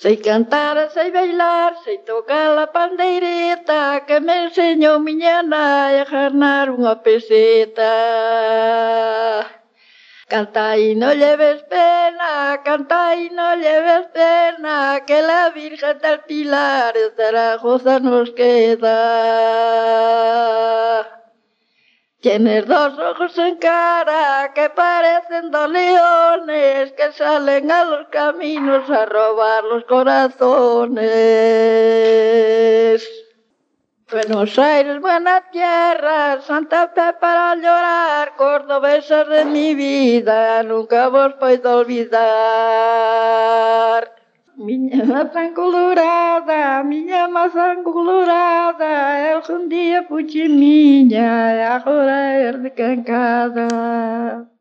Sei cantar, sei bailar, sei tocar a pandeireta que me enseñou miña nai a ganar unha peseta. Canta y no lleves pena, canta y no lleves pena, que la Virgen del Pilar de Zaragoza nos queda. Tienes dos ojos en cara que parecen dos leones que salen a los caminos a robar los corazones. Buenos Aires, buena tierra, Santa Fe para llorar, cordobesas de mi vida, nunca vos puedo olvidar. Miña maçã colorada, eu um dia pude minha, agora é de cancada.